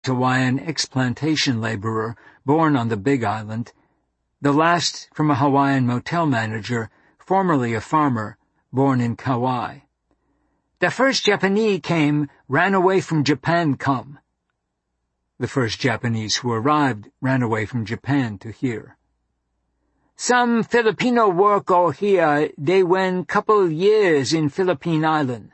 Hawaiian ex-plantation laborer born on the Big Island, the last from a Hawaiian motel manager, formerly a farmer, born in Kauai. The first Japanese came, ran away from Japan come. The first Japanese who arrived ran away from Japan to here. Some Filipino work over here, they went couple years in Philippine Island.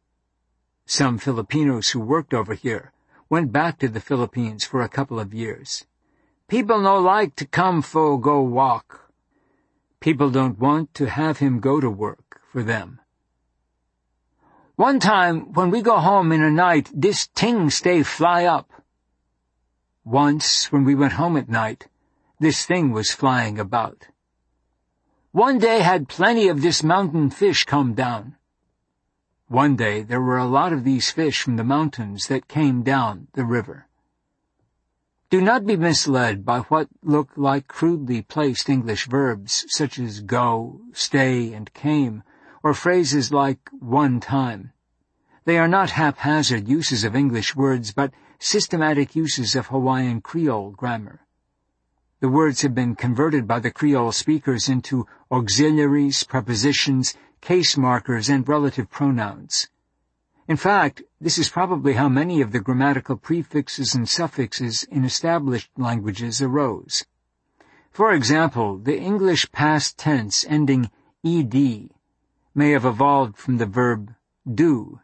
Some Filipinos who worked over here went back to the Philippines for a couple of years. People no like to come for go walk. People don't want to have him go to work for them. One time, when we go home in a night, this thing stay fly up. Once, when we went home at night, this thing was flying about. One day had plenty of this mountain fish come down. One day there were a lot of these fish from the mountains that came down the river. Do not be misled by what look like crudely placed English verbs such as go, stay, and came, or phrases like one time. They are not haphazard uses of English words, but systematic uses of Hawaiian Creole grammar. The words have been converted by the Creole speakers into auxiliaries, prepositions, case markers, and relative pronouns. In fact, this is probably how many of the grammatical prefixes and suffixes in established languages arose. For example, the English past tense ending ed may have evolved from the verb do.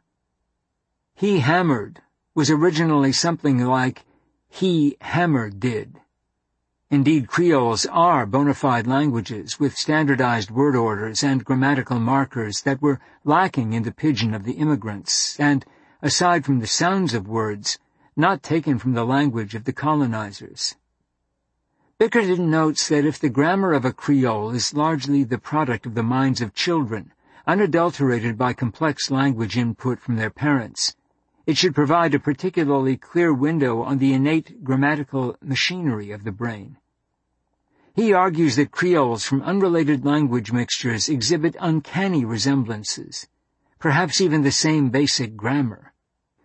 He hammered was originally something like he hammered did. Indeed, Creoles are bona fide languages with standardized word orders and grammatical markers that were lacking in the pidgin of the immigrants and, aside from the sounds of words, not taken from the language of the colonizers. Bickerton notes that if the grammar of a Creole is largely the product of the minds of children, unadulterated by complex language input from their parents, it should provide a particularly clear window on the innate grammatical machinery of the brain. He argues that Creoles from unrelated language mixtures exhibit uncanny resemblances, perhaps even the same basic grammar.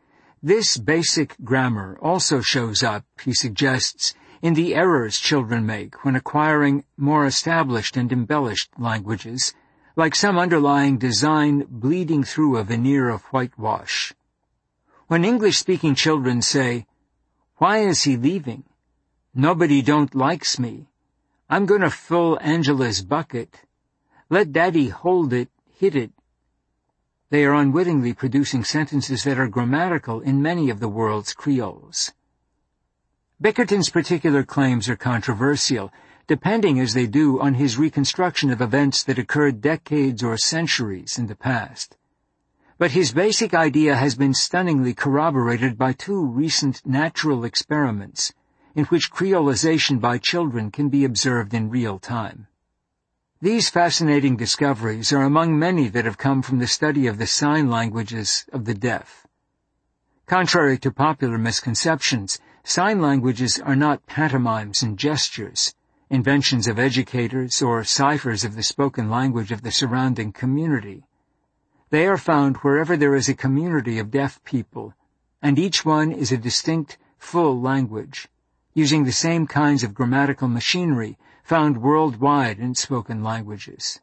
This basic grammar also shows up, he suggests, in the errors children make when acquiring more established and embellished languages, like some underlying design bleeding through a veneer of whitewash. When English-speaking children say, "Why is he leaving? Nobody don't likes me. I'm going to fill Angela's bucket. Let Daddy hold it, hit it," they are unwittingly producing sentences that are grammatical in many of the world's Creoles. Bickerton's particular claims are controversial, depending as they do on his reconstruction of events that occurred decades or centuries in the past. But his basic idea has been stunningly corroborated by two recent natural experiments in which creolization by children can be observed in real time. These fascinating discoveries are among many that have come from the study of the sign languages of the deaf. Contrary to popular misconceptions, sign languages are not pantomimes and gestures, inventions of educators, or ciphers of the spoken language of the surrounding community. They are found wherever there is a community of deaf people, and each one is a distinct, full language, using the same kinds of grammatical machinery found worldwide in spoken languages.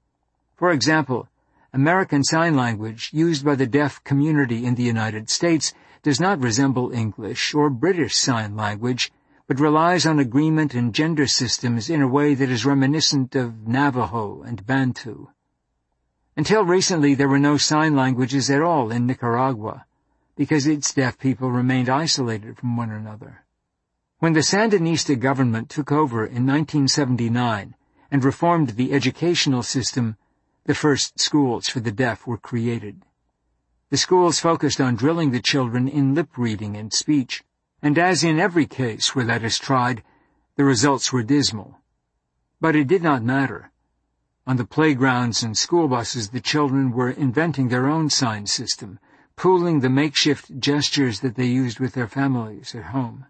For example, American Sign Language, used by the deaf community in the United States, does not resemble English or British Sign Language, but relies on agreement and gender systems in a way that is reminiscent of Navajo and Bantu. Until recently, there were no sign languages at all in Nicaragua, because its deaf people remained isolated from one another. When the Sandinista government took over in 1979 and reformed the educational system, the first schools for the deaf were created. The schools focused on drilling the children in lip reading and speech, and as in every case where that is tried, the results were dismal. But it did not matter. On the playgrounds and school buses, the children were inventing their own sign system, pooling the makeshift gestures that they used with their families at home.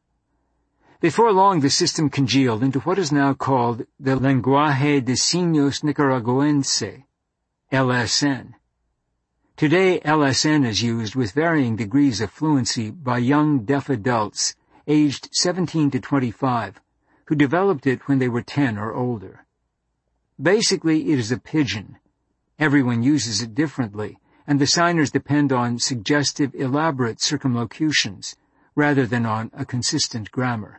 Before long, the system congealed into what is now called the Lenguaje de Signos Nicaragüense, LSN. Today, LSN is used with varying degrees of fluency by young deaf adults aged 17 to 25, who developed it when they were 10 or older. Basically, it is a pidgin. Everyone uses it differently, and the signers depend on suggestive, elaborate circumlocutions, rather than on a consistent grammar.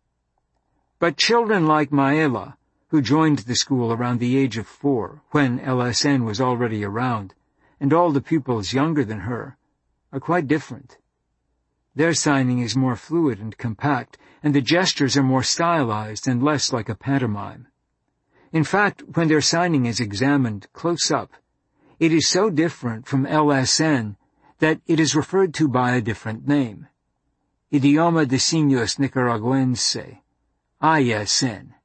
But children like Maela, who joined the school around the age of 4, when LSN was already around, and all the pupils younger than her, are quite different. Their signing is more fluid and compact, and the gestures are more stylized and less like a pantomime. In fact, when their signing is examined close up, it is so different from LSN that it is referred to by a different name. Idioma de Signos Nicaraguense, ISN.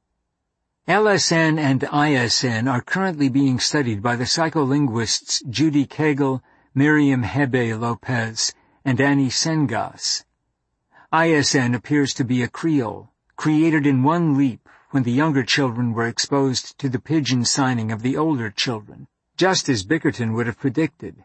LSN and ISN are currently being studied by the psycholinguists Judy Kegel, Miriam Hebe Lopez, and Annie Sengas. ISN appears to be a Creole, created in one leap when the younger children were exposed to the pidgin signing of the older children, just as Bickerton would have predicted.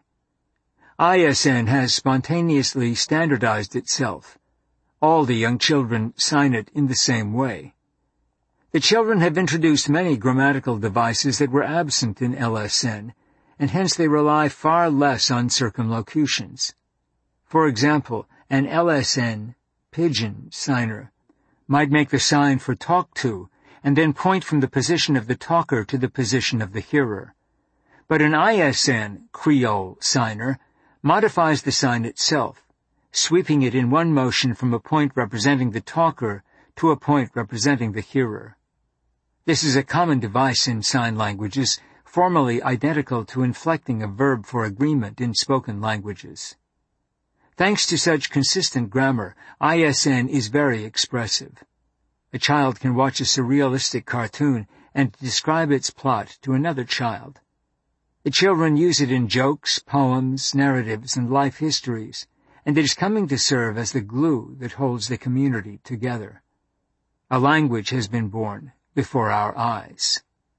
ISN has spontaneously standardized itself. All the young children sign it in the same way. The children have introduced many grammatical devices that were absent in LSN, and hence they rely far less on circumlocutions. For example, an LSN pidgin signer might make the sign for talk to, and then point from the position of the talker to the position of the hearer. But an ISN Creole signer modifies the sign itself, sweeping it in one motion from a point representing the talker to a point representing the hearer. This is a common device in sign languages, formally identical to inflecting a verb for agreement in spoken languages. Thanks to such consistent grammar, ISN is very expressive. A child can watch a surrealistic cartoon and describe its plot to another child. The children use it in jokes, poems, narratives, and life histories, and it is coming to serve as the glue that holds the community together. A language has been born before our eyes.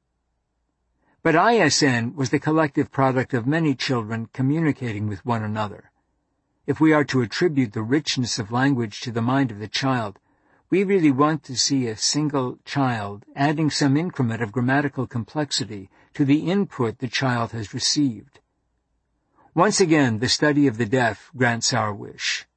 But ISN was the collective product of many children communicating with one another. If we are to attribute the richness of language to the mind of the child, we really want to see a single child adding some increment of grammatical complexity to the input the child has received. Once again, the study of the deaf grants our wish.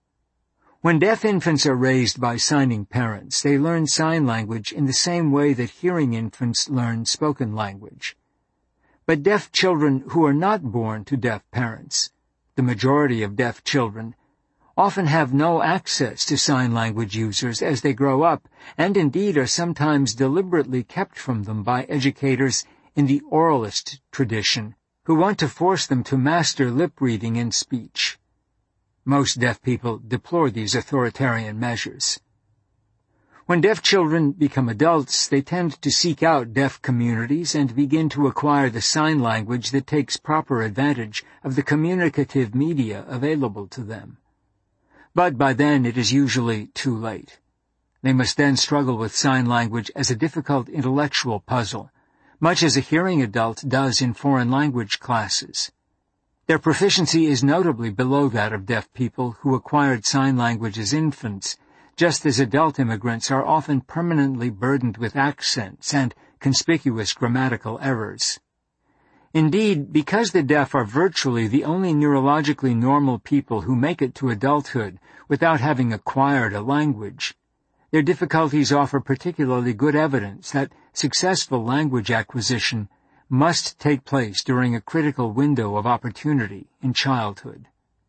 When deaf infants are raised by signing parents, they learn sign language in the same way that hearing infants learn spoken language. But deaf children who are not born to deaf parents, the majority of deaf children, often have no access to sign language users as they grow up, and indeed are sometimes deliberately kept from them by educators in the oralist tradition, who want to force them to master lip reading and speech. Most deaf people deplore these authoritarian measures. When deaf children become adults, they tend to seek out deaf communities and begin to acquire the sign language that takes proper advantage of the communicative media available to them. But by then it is usually too late. They must then struggle with sign language as a difficult intellectual puzzle, much as a hearing adult does in foreign language classes. Their proficiency is notably below that of deaf people who acquired sign language as infants, just as adult immigrants are often permanently burdened with accents and conspicuous grammatical errors. Indeed, because the deaf are virtually the only neurologically normal people who make it to adulthood without having acquired a language, their difficulties offer particularly good evidence that successful language acquisition must take place during a critical window of opportunity in childhood.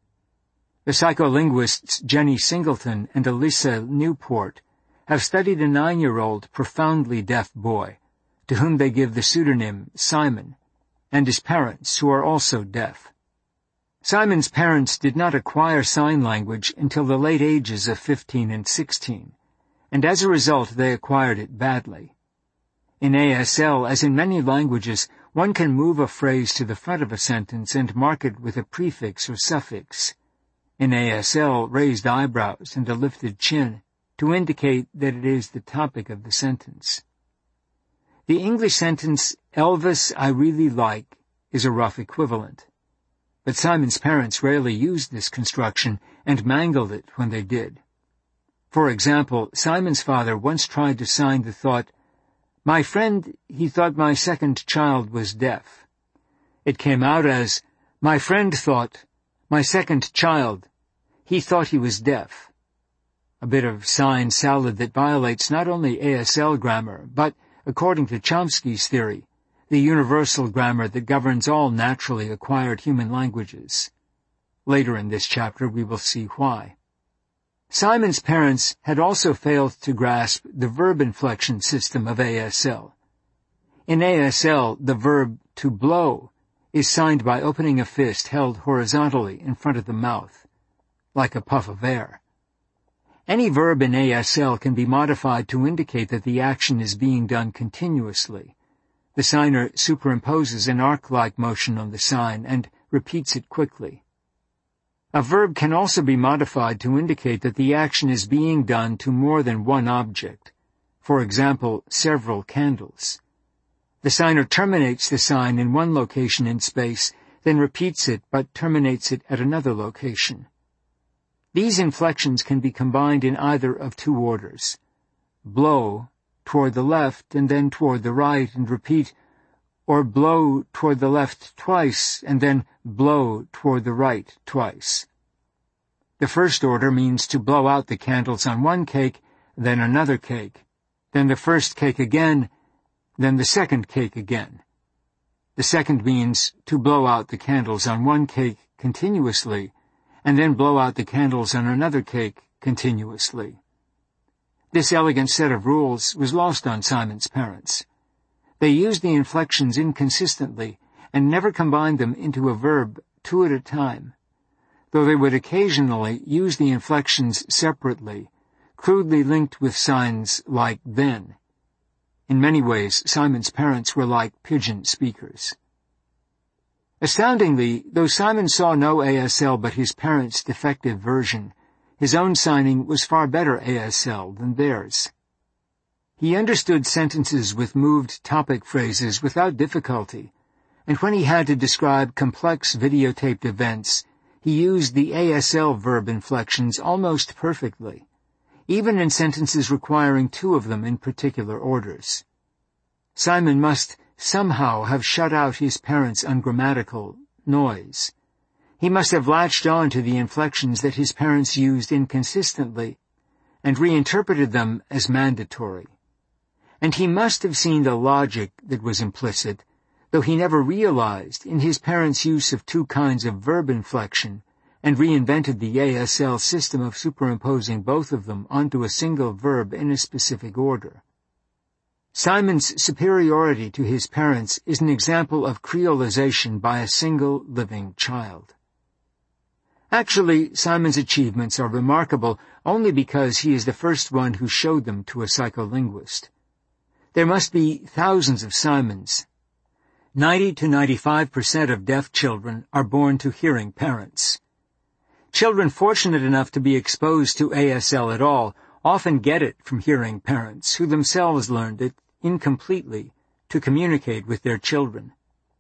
The psycholinguists Jenny Singleton and Alyssa Newport have studied a 9-year-old profoundly deaf boy, to whom they give the pseudonym Simon, and his parents, who are also deaf. Simon's parents did not acquire sign language until the late ages of 15 and 16, and as a result they acquired it badly. In ASL, as in many languages, one can move a phrase to the front of a sentence and mark it with a prefix or suffix. In ASL, raised eyebrows and a lifted chin to indicate that it is the topic of the sentence. The English sentence, "Elvis, I really like," is a rough equivalent. But Simon's parents rarely used this construction and mangled it when they did. For example, Simon's father once tried to sign the thought, "My friend, he thought my second child was deaf." It came out as, "My friend thought, my second child, he thought he was deaf." A bit of sign salad that violates not only ASL grammar, but, according to Chomsky's theory, the universal grammar that governs all naturally acquired human languages. Later in this chapter we will see why. Simon's parents had also failed to grasp the verb inflection system of ASL. In ASL, the verb to blow is signed by opening a fist held horizontally in front of the mouth, like a puff of air. Any verb in ASL can be modified to indicate that the action is being done continuously. The signer superimposes an arc-like motion on the sign and repeats it quickly. A verb can also be modified to indicate that the action is being done to more than one object, for example, several candles. The signer terminates the sign in one location in space, then repeats it but terminates it at another location. These inflections can be combined in either of two orders: blow toward the left and then toward the right and repeat, or blow toward the left twice and then blow toward the right twice. The first order means to blow out the candles on one cake, then another cake, then the first cake again, then the second cake again. The second means to blow out the candles on one cake continuously, and then blow out the candles on another cake continuously. This elegant set of rules was lost on Simon's parents. They used the inflections inconsistently and never combined them into a verb two at a time, though they would occasionally use the inflections separately, crudely linked with signs like then. In many ways, Simon's parents were like pidgin speakers. Astoundingly, though Simon saw no ASL but his parents' defective version, his own signing was far better ASL than theirs. He understood sentences with moved topic phrases without difficulty, and when he had to describe complex videotaped events, he used the ASL verb inflections almost perfectly, even in sentences requiring two of them in particular orders. Simon must somehow have shut out his parents' ungrammatical noise. He must have latched on to the inflections that his parents used inconsistently and reinterpreted them as mandatory. And he must have seen the logic that was implicit, though he never realized, in his parents' use of two kinds of verb inflection, and reinvented the ASL system of superimposing both of them onto a single verb in a specific order. Simon's superiority to his parents is an example of creolization by a single living child. Actually, Simon's achievements are remarkable only because he is the first one who showed them to a psycholinguist. There must be thousands of Simons. 90 to 95% of deaf children are born to hearing parents. Children fortunate enough to be exposed to ASL at all often get it from hearing parents, who themselves learned it, incompletely, to communicate with their children.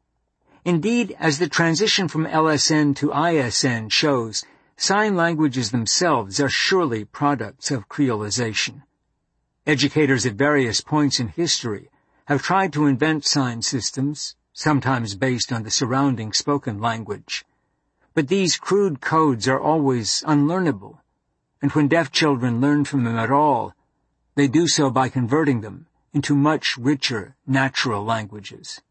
Indeed, as the transition from LSN to ISN shows, sign languages themselves are surely products of creolization. Educators at various points in history have tried to invent sign systems, sometimes based on the surrounding spoken language. But these crude codes are always unlearnable, and when deaf children learn from them at all, they do so by converting them into much richer natural languages.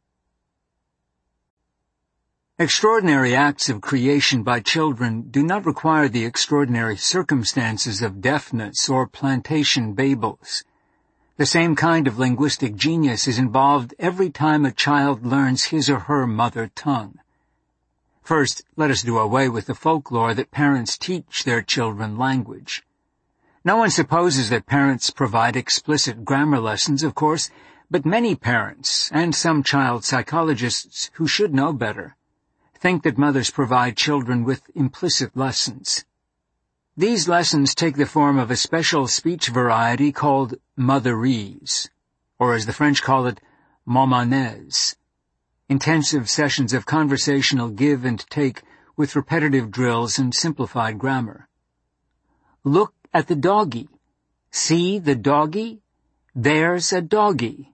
Extraordinary acts of creation by children do not require the extraordinary circumstances of deafness or plantation babels. The same kind of linguistic genius is involved every time a child learns his or her mother tongue. First, let us do away with the folklore that parents teach their children language. No one supposes that parents provide explicit grammar lessons, of course, but many parents, and some child psychologists who should know better, think that mothers provide children with implicit lessons. These lessons take the form of a special speech variety called motherese, or as the French call it, mamanese. Intensive sessions of conversational give and take with repetitive drills and simplified grammar. Look at the doggy, See the doggy? There's a doggy.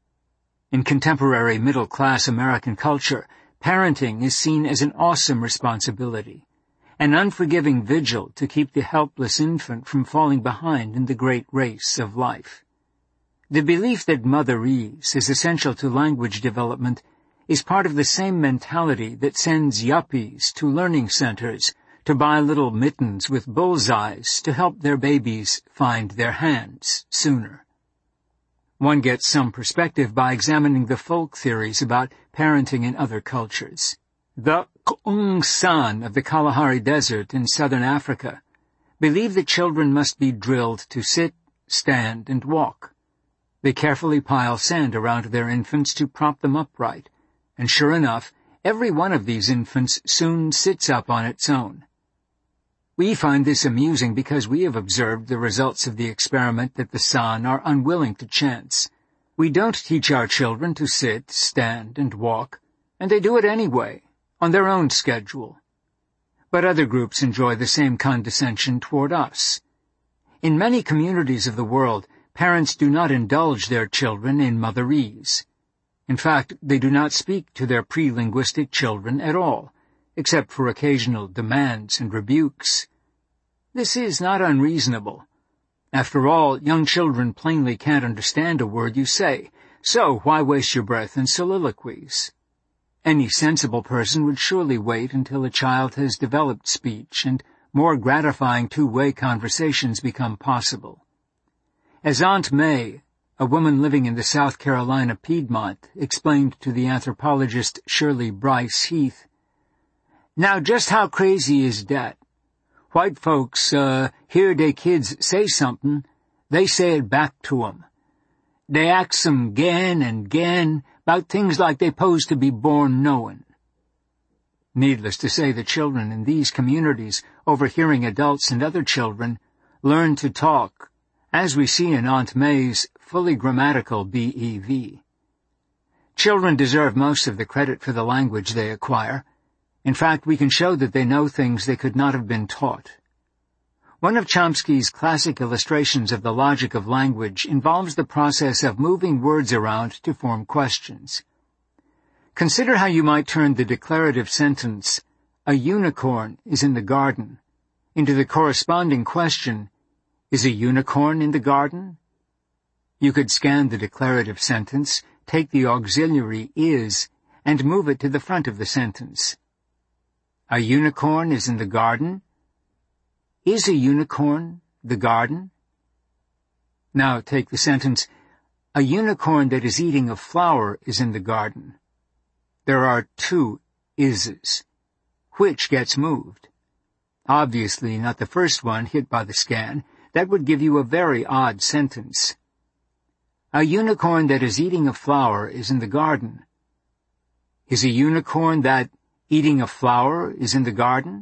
In contemporary middle-class American culture, parenting is seen as an awesome responsibility, an unforgiving vigil to keep the helpless infant from falling behind in the great race of life. The belief that motherese is essential to language development is part of the same mentality that sends yuppies to learning centers to buy little mittens with bullseyes to help their babies find their hands sooner. One gets some perspective by examining the folk theories about parenting in other cultures. The K'ung San of the Kalahari Desert in southern Africa believe that children must be drilled to sit, stand, and walk. They carefully pile sand around their infants to prop them upright, and sure enough, every one of these infants soon sits up on its own. We find this amusing because we have observed the results of the experiment that the San are unwilling to chance. We don't teach our children to sit, stand, and walk, and they do it anyway, on their own schedule. But other groups enjoy the same condescension toward us. In many communities of the world, parents do not indulge their children in motherese. In fact, they do not speak to their pre-linguistic children at all, except for occasional demands and rebukes. This is not unreasonable. After all, young children plainly can't understand a word you say, so why waste your breath in soliloquies? Any sensible person would surely wait until a child has developed speech and more gratifying two-way conversations become possible. As Aunt May, a woman living in the South Carolina Piedmont, explained to the anthropologist Shirley Bryce Heath, "Now just how crazy is dat? White folks, hear they kids say something, they say it back to 'em. They ax 'em 'gain and 'gain 'bout things like they 'posed to be born knowin'." Needless to say, the children in these communities, overhearing adults and other children, learn to talk, as we see in Aunt May's fully grammatical BEV. Children deserve most of the credit for the language they acquire. In fact, we can show that they know things they could not have been taught. One of Chomsky's classic illustrations of the logic of language involves the process of moving words around to form questions. Consider how you might turn the declarative sentence, "A unicorn is in the garden," into the corresponding question, "Is a unicorn in the garden?" You could scan the declarative sentence, take the auxiliary is, and move it to the front of the sentence. A unicorn is in the garden? Is a unicorn the garden? Now take the sentence, "A unicorn that is eating a flower is in the garden." There are two ises. Which gets moved? Obviously not the first one hit by the scan. That would give you a very odd sentence. A unicorn that is eating a flower is in the garden. Is a unicorn that eating a flower is in the garden?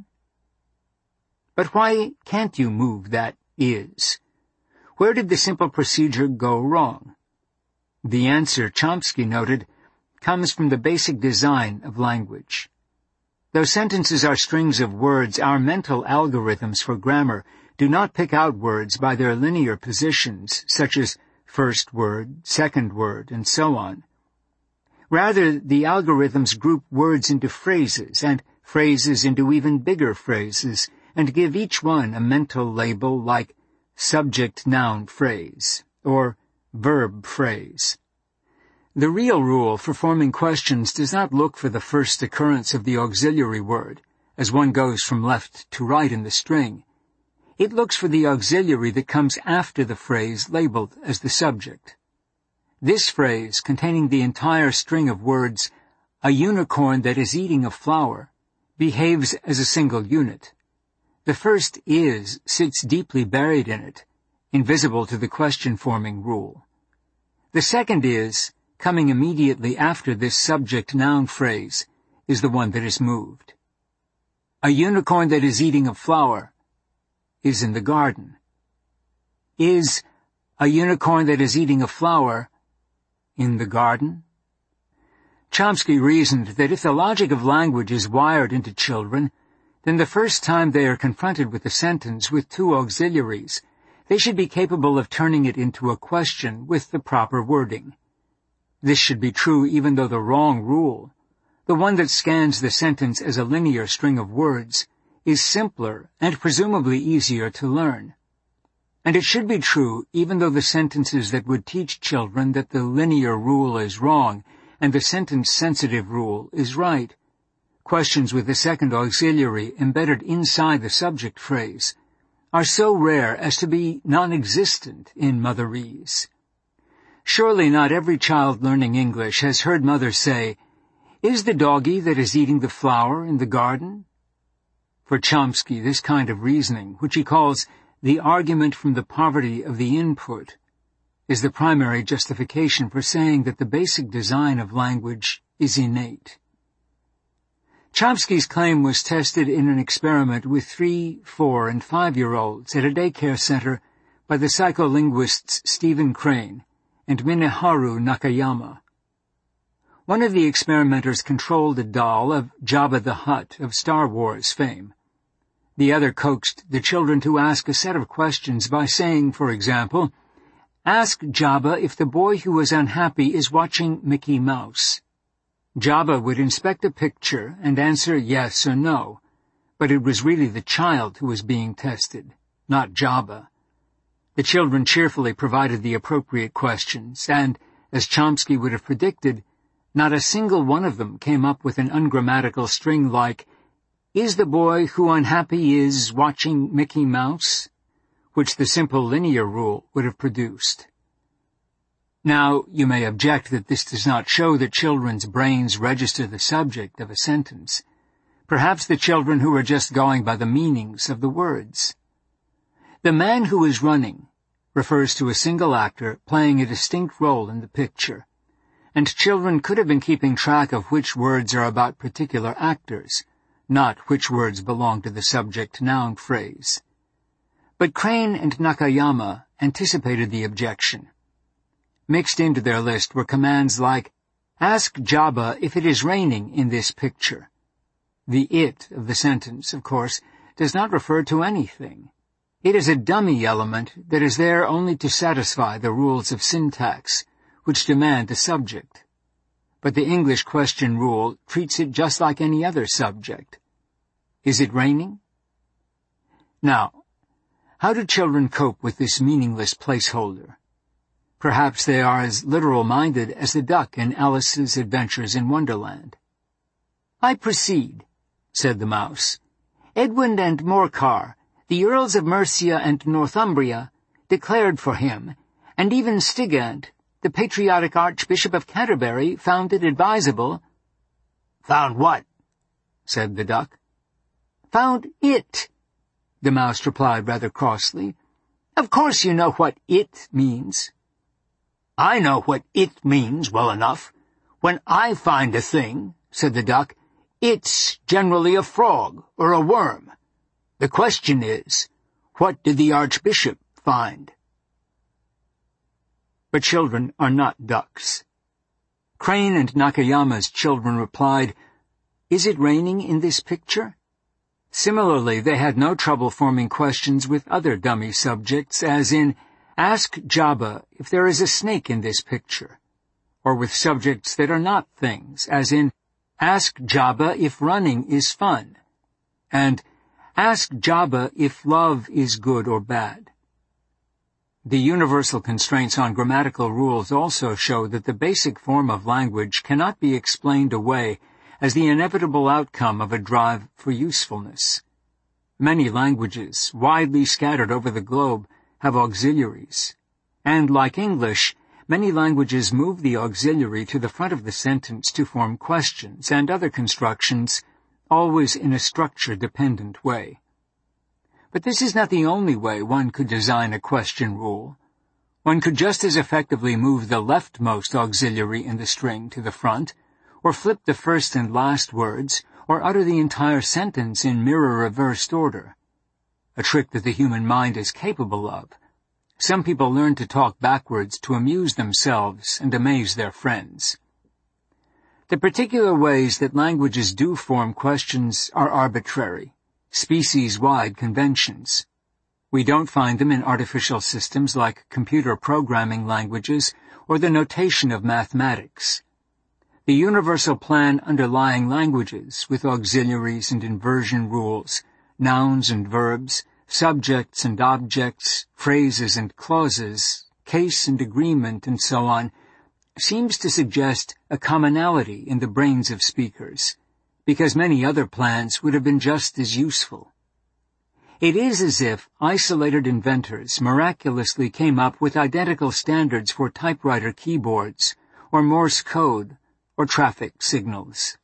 But why can't you move that is? Where did the simple procedure go wrong? The answer, Chomsky noted, comes from the basic design of language. Though sentences are strings of words, our mental algorithms for grammar do not pick out words by their linear positions, such as first word, second word, and so on. Rather, the algorithms group words into phrases, and phrases into even bigger phrases, and give each one a mental label like subject-noun phrase, or verb phrase. The real rule for forming questions does not look for the first occurrence of the auxiliary word, as one goes from left to right in the string. It looks for the auxiliary that comes after the phrase labeled as the subject. This phrase, containing the entire string of words, "A unicorn that is eating a flower," behaves as a single unit. The first is sits deeply buried in it, invisible to the question-forming rule. The second is, coming immediately after this subject-noun phrase, is the one that is moved. A unicorn that is eating a flower is in the garden. Is a unicorn that is eating a flower in the garden? Chomsky reasoned that if the logic of language is wired into children, then the first time they are confronted with a sentence with two auxiliaries, they should be capable of turning it into a question with the proper wording. This should be true even though the wrong rule, the one that scans the sentence as a linear string of words, is simpler and presumably easier to learn. And it should be true even though the sentences that would teach children that the linear rule is wrong and the sentence-sensitive rule is right, questions with the second auxiliary embedded inside the subject phrase, are so rare as to be non-existent in Motherese. Surely not every child learning English has heard mother say, "Is the doggy that is eating the flower in the garden?" For Chomsky, this kind of reasoning, which he calls the argument from the poverty of the input, is the primary justification for saying that the basic design of language is innate. Chomsky's claim was tested in an experiment with 3-, 4-, and 5-year-olds at a daycare center by the psycholinguists Stephen Crane and Mineharu Nakayama. One of the experimenters controlled a doll of Jabba the Hutt of Star Wars fame. The other coaxed the children to ask a set of questions by saying, for example, "Ask Jabba if the boy who is unhappy is watching Mickey Mouse." Jabba would inspect a picture and answer yes or no, but it was really the child who was being tested, not Jabba. The children cheerfully provided the appropriate questions, and, as Chomsky would have predicted, not a single one of them came up with an ungrammatical string like, "Is the boy who unhappy is watching Mickey Mouse?" which the simple linear rule would have produced. Now, you may object that this does not show that children's brains register the subject of a sentence. Perhaps the children who are just going by the meanings of the words. "The man who is running" refers to a single actor playing a distinct role in the picture, and children could have been keeping track of which words are about particular actors, not which words belong to the subject-noun phrase. But Crane and Nakayama anticipated the objection. Mixed into their list were commands like, "Ask Jabba if it is raining in this picture." The "it" of the sentence, of course, does not refer to anything. It is a dummy element that is there only to satisfy the rules of syntax, which demand a subject. But the English question rule treats it just like any other subject. Is it raining? Now, how do children cope with this meaningless placeholder? Perhaps they are as literal-minded as the duck in Alice's Adventures in Wonderland. "I proceed," said the mouse. "Edwin and Morcar, the Earls of Mercia and Northumbria, declared for him, and even Stigand, the patriotic Archbishop of Canterbury, found it advisable." "Found what?" said the duck. "Found it," the mouse replied rather crossly. "Of course you know what it means." "I know what it means well enough. When I find a thing," said the duck, "it's generally a frog or a worm. The question is, what did the Archbishop find?" But children are not ducks. Crane and Nakayama's children replied, "Is it raining in this picture?" Similarly, they had no trouble forming questions with other dummy subjects, as in, "Ask Jabba if there is a snake in this picture," or with subjects that are not things, as in, "Ask Jabba if running is fun," and "Ask Jabba if love is good or bad." The universal constraints on grammatical rules also show that the basic form of language cannot be explained away as the inevitable outcome of a drive for usefulness. Many languages, widely scattered over the globe, have auxiliaries, and, like English, many languages move the auxiliary to the front of the sentence to form questions and other constructions, always in a structure-dependent way. But this is not the only way one could design a question rule. One could just as effectively move the leftmost auxiliary in the string to the front, or flip the first and last words, or utter the entire sentence in mirror-reversed order. A trick that the human mind is capable of. Some people learn to talk backwards to amuse themselves and amaze their friends. The particular ways that languages do form questions are arbitrary, species-wide conventions. We don't find them in artificial systems like computer programming languages or the notation of mathematics. The universal plan underlying languages, with auxiliaries and inversion rules, nouns and verbs, subjects and objects, phrases and clauses, case and agreement, and so on, seems to suggest a commonality in the brains of speakers, because many other plans would have been just as useful. It is as if isolated inventors miraculously came up with identical standards for typewriter keyboards, or Morse code, or traffic signals.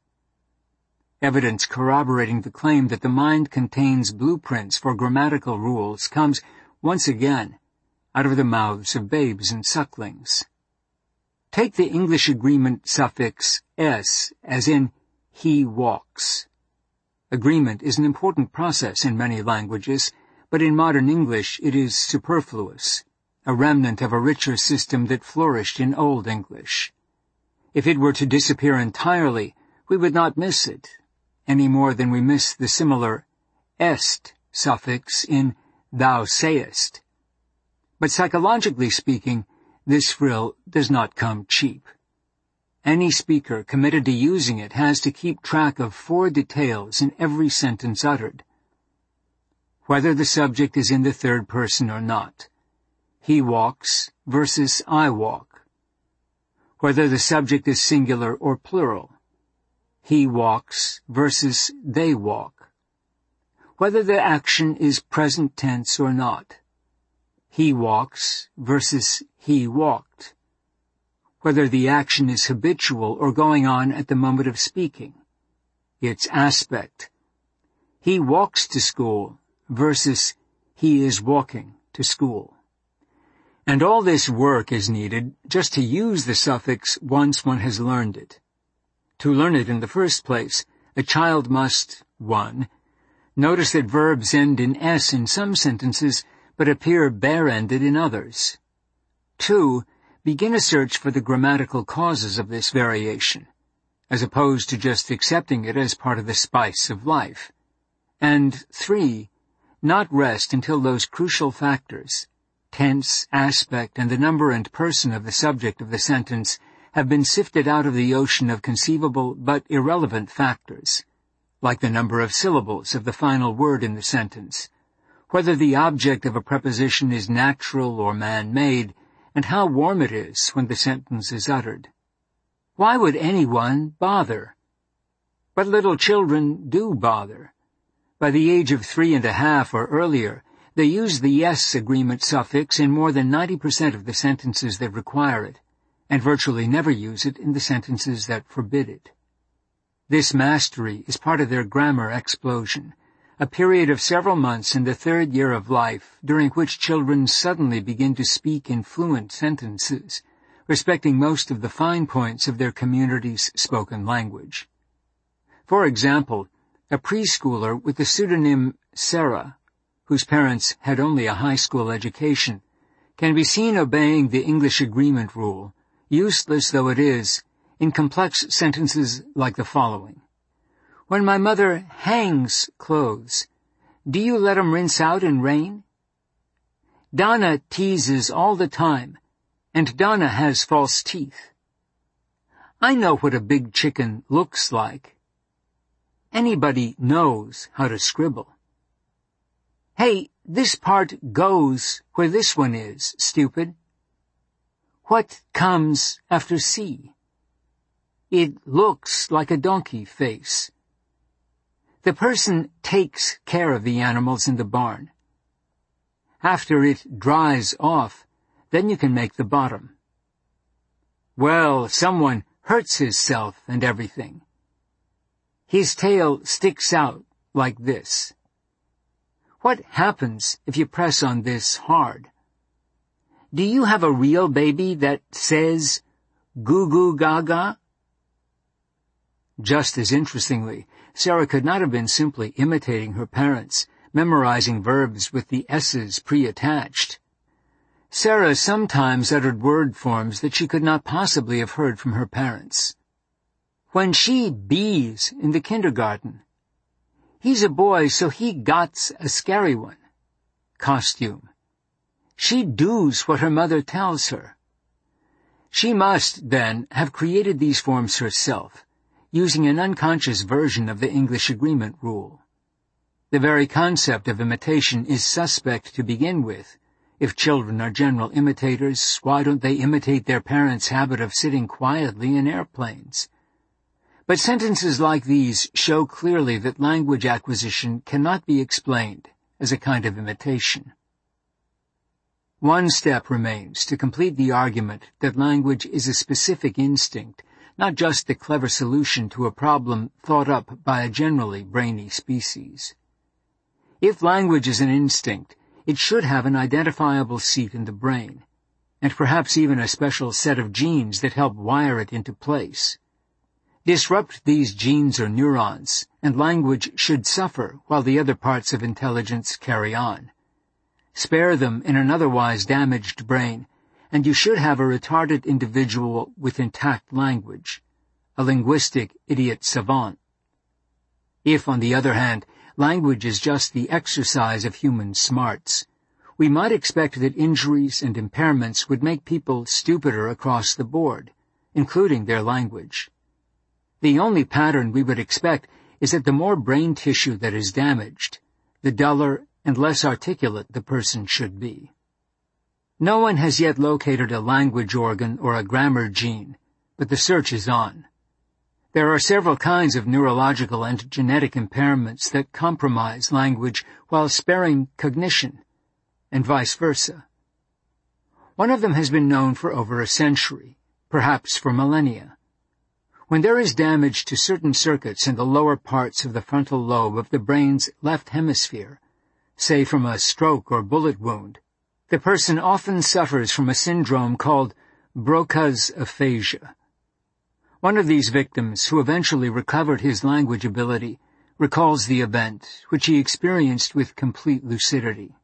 Evidence corroborating the claim that the mind contains blueprints for grammatical rules comes, once again, out of the mouths of babes and sucklings. Take the English agreement suffix s, as in he walks. Agreement is an important process in many languages, but in modern English it is superfluous, a remnant of a richer system that flourished in Old English. If it were to disappear entirely, we would not miss it, any more than we miss the similar est suffix in thou sayest. But psychologically speaking, this frill does not come cheap. Any speaker committed to using it has to keep track of 4 details in every sentence uttered. Whether the subject is in the third person or not. He walks versus I walk. Whether the subject is singular or plural. He walks versus they walk. Whether the action is present tense or not. He walks versus he walked. Whether the action is habitual or going on at the moment of speaking. Its aspect. He walks to school versus he is walking to school. And all this work is needed just to use the suffix once one has learned it. To learn it in the first place, a child must, 1. Notice that verbs end in s in some sentences, but appear bare-ended in others. 2. Begin a search for the grammatical causes of this variation, as opposed to just accepting it as part of the spice of life. And 3. Not rest until those crucial factors, tense, aspect, and the number and person of the subject of the sentence, have been sifted out of the ocean of conceivable but irrelevant factors, like the number of syllables of the final word in the sentence, whether the object of a preposition is natural or man-made, and how warm it is when the sentence is uttered. Why would anyone bother? But little children do bother. By the age of 3½ or earlier, they use the yes agreement suffix in more than 90% of the sentences that require it, and virtually never use it in the sentences that forbid it. This mastery is part of their grammar explosion, a period of several months in the 3rd year of life during which children suddenly begin to speak in fluent sentences, respecting most of the fine points of their community's spoken language. For example, a preschooler with the pseudonym Sarah, whose parents had only a high school education, can be seen obeying the English agreement rule, useless though it is, in complex sentences like the following. When my mother hangs clothes, do you let 'em rinse out in rain? Donna teases all the time, and Donna has false teeth. I know what a big chicken looks like. Anybody knows how to scribble. Hey, this part goes where this one is, stupid. What comes after C? It looks like a donkey face. The person takes care of the animals in the barn. After it dries off, then you can make the bottom. Well, someone hurts himself and everything. His tail sticks out like this. What happens if you press on this hard? Do you have a real baby that says goo goo gaga? Just as interestingly, Sarah could not have been simply imitating her parents, memorizing verbs with the s's pre-attached. Sarah sometimes uttered word forms that she could not possibly have heard from her parents. When she bees in the kindergarten, he's a boy, so he gots a scary one. costume. She does what her mother tells her. She must, then, have created these forms herself, using an unconscious version of the English agreement rule. The very concept of imitation is suspect to begin with. If children are general imitators, why don't they imitate their parents' habit of sitting quietly in airplanes? But sentences like these show clearly that language acquisition cannot be explained as a kind of imitation. One step remains to complete the argument that language is a specific instinct, not just the clever solution to a problem thought up by a generally brainy species. If language is an instinct, it should have an identifiable seat in the brain, and perhaps even a special set of genes that help wire it into place. Disrupt these genes or neurons, and language should suffer while the other parts of intelligence carry on. Spare them in an otherwise damaged brain, and you should have a retarded individual with intact language, a linguistic idiot savant. If, on the other hand, language is just the exercise of human smarts, we might expect that injuries and impairments would make people stupider across the board, including their language. The only pattern we would expect is that the more brain tissue that is damaged, the duller and less articulate the person should be. No one has yet located a language organ or a grammar gene, but the search is on. There are several kinds of neurological and genetic impairments that compromise language while sparing cognition, and vice versa. One of them has been known for over a century, perhaps for millennia. When there is damage to certain circuits in the lower parts of the frontal lobe of the brain's left hemisphere, say from a stroke or bullet wound, the person often suffers from a syndrome called Broca's aphasia. One of these victims, who eventually recovered his language ability, recalls the event, which he experienced with complete lucidity.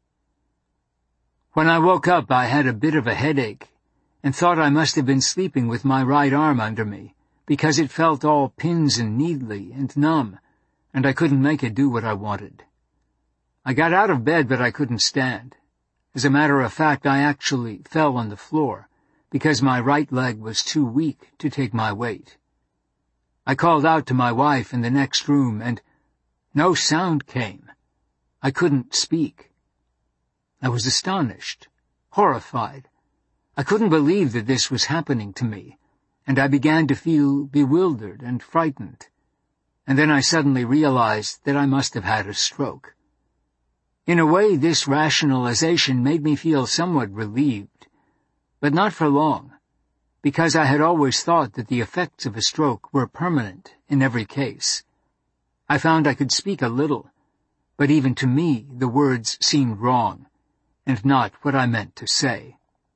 When I woke up, I had a bit of a headache and thought I must have been sleeping with my right arm under me, because it felt all pins and needly and numb, and I couldn't make it do what I wanted. I got out of bed, but I couldn't stand. As a matter of fact, I actually fell on the floor, because my right leg was too weak to take my weight. I called out to my wife in the next room, and no sound came. I couldn't speak. I was astonished, horrified. I couldn't believe that this was happening to me, and I began to feel bewildered and frightened. And then I suddenly realized that I must have had a stroke. In a way, this rationalization made me feel somewhat relieved, but not for long, because I had always thought that the effects of a stroke were permanent in every case. I found I could speak a little, but even to me the words seemed wrong, and not what I meant to say.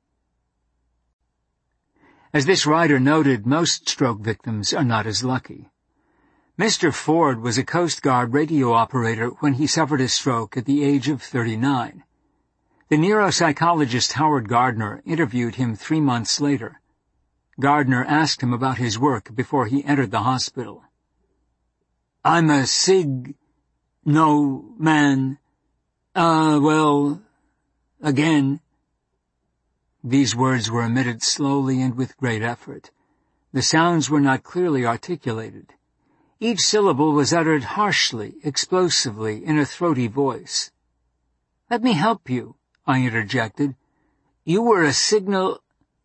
As this writer noted, most stroke victims are not as lucky. Mr. Ford was a Coast Guard radio operator when he suffered a stroke at the age of 39. The neuropsychologist Howard Gardner interviewed him 3 months later. Gardner asked him about his work before he entered the hospital. "I'm a man. Again." These words were emitted slowly and with great effort. The sounds were not clearly articulated. Each syllable was uttered harshly, explosively, in a throaty voice. "Let me help you," I interjected. "You were a signal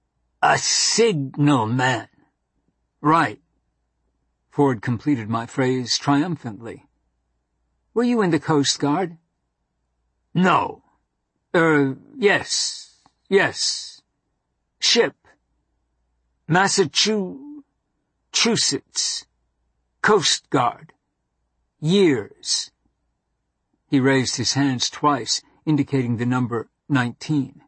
man." "Right." Ford completed my phrase triumphantly. "Were you in the Coast Guard?" "No." Yes. Ship. Massachusetts. Coast Guard. Years." He raised his hands twice, indicating the number 19.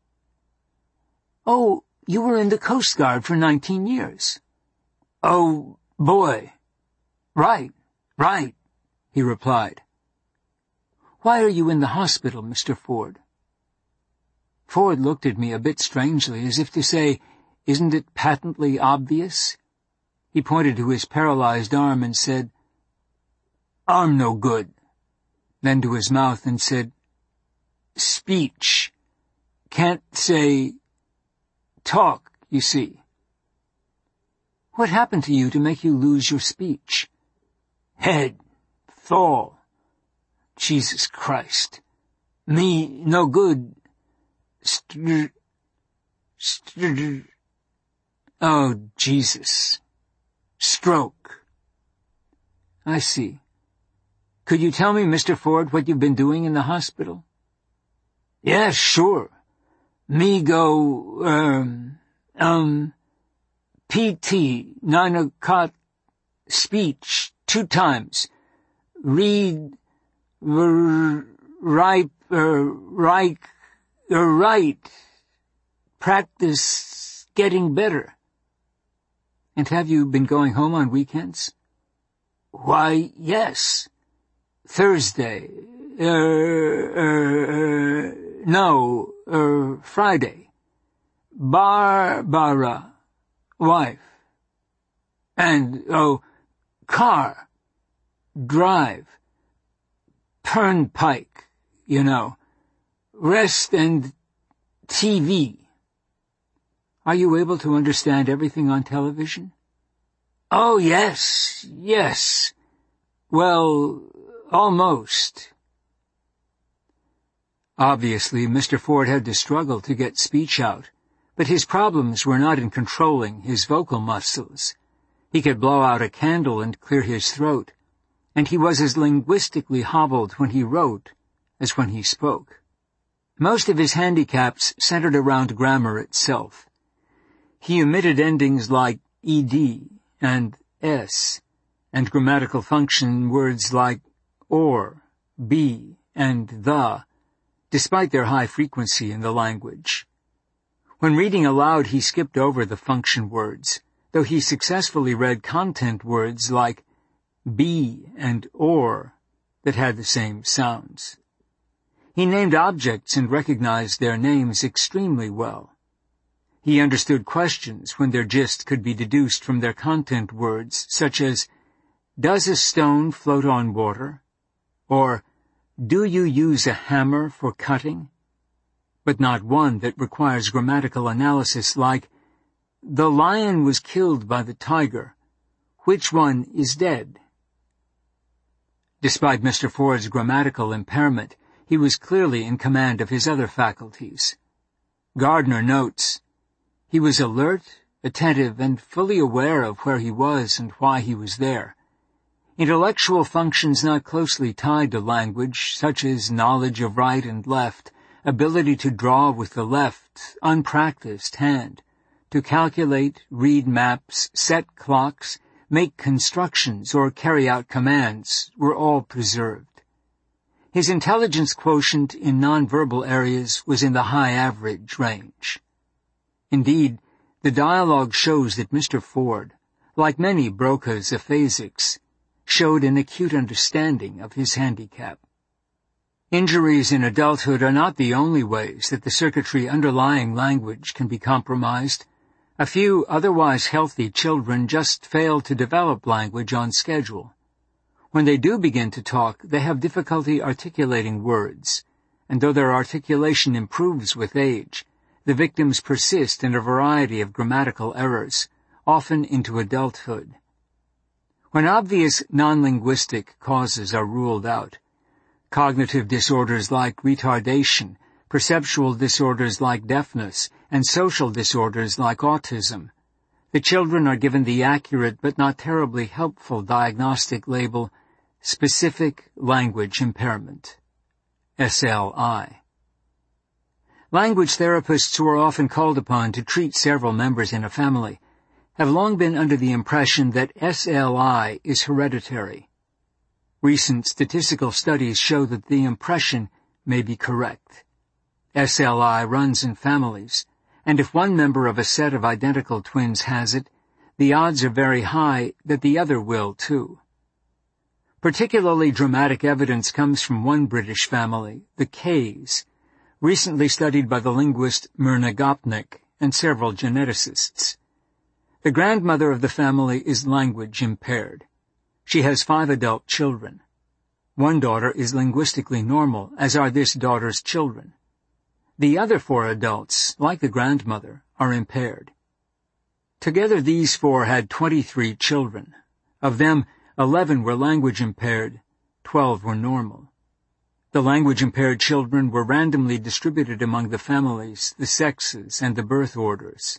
"Oh, you were in the Coast Guard for 19 years. "Oh, boy. Right, he replied. "Why are you in the hospital, Mr. Ford?" Ford looked at me a bit strangely, as if to say, "Isn't it patently obvious?" He pointed to his paralyzed arm and said, "Arm no good," then to his mouth and said, speech. Can't say talk, you see. What happened to you to make you lose your speech? Head, fall. Jesus Christ. Me, no good. Oh, Jesus. Stroke. I see. Could you tell me, Mr. Ford, what you've been doing in the hospital? Yeah, sure. Me go, PT, 9 o'clock, speech, 2 times. Read, write, practice getting better. And have you been going home on weekends? Why, yes. Thursday, Friday. Barbara, wife. And, car, drive, turnpike, you know, rest and TV. Are you able to understand everything on television? Oh, yes. Well, almost. Obviously, Mr. Ford had to struggle to get speech out, but his problems were not in controlling his vocal muscles. He could blow out a candle and clear his throat, and he was as linguistically hobbled when he wrote as when he spoke. Most of his handicaps centered around grammar itself. He omitted endings like ed and s, and grammatical function words like or, be, and the, despite their high frequency in the language. When reading aloud, he skipped over the function words, though he successfully read content words like be and or that had the same sounds. He named objects and recognized their names extremely well. He understood questions when their gist could be deduced from their content words, such as, does a stone float on water? Or, do you use a hammer for cutting? But not one that requires grammatical analysis like, the lion was killed by the tiger. Which one is dead? Despite Mr. Ford's grammatical impairment, he was clearly in command of his other faculties. Gardner notes, he was alert, attentive, and fully aware of where he was and why he was there. Intellectual functions not closely tied to language, such as knowledge of right and left, ability to draw with the left, unpracticed hand, to calculate, read maps, set clocks, make constructions, or carry out commands, were all preserved. His intelligence quotient in nonverbal areas was in the high average range. Indeed, the dialogue shows that Mr. Ford, like many Broca's aphasics, showed an acute understanding of his handicap. Injuries in adulthood are not the only ways that the circuitry underlying language can be compromised. A few otherwise healthy children just fail to develop language on schedule. When they do begin to talk, they have difficulty articulating words, and though their articulation improves with age, the victims persist in a variety of grammatical errors, often into adulthood. When obvious non-linguistic causes are ruled out, cognitive disorders like retardation, perceptual disorders like deafness, and social disorders like autism, the children are given the accurate but not terribly helpful diagnostic label Specific Language Impairment, SLI. Language therapists who are often called upon to treat several members in a family have long been under the impression that SLI is hereditary. Recent statistical studies show that the impression may be correct. SLI runs in families, and if one member of a set of identical twins has it, the odds are very high that the other will too. Particularly dramatic evidence comes from one British family, the Kays, recently studied by the linguist Myrna Gopnik and several geneticists. The grandmother of the family is language impaired. She has 5 adult children. One daughter is linguistically normal, as are this daughter's children. The other 4 adults, like the grandmother, are impaired. Together these 4 had 23 children. Of them, 11 were language impaired, 12 were normal. The language-impaired children were randomly distributed among the families, the sexes, and the birth orders.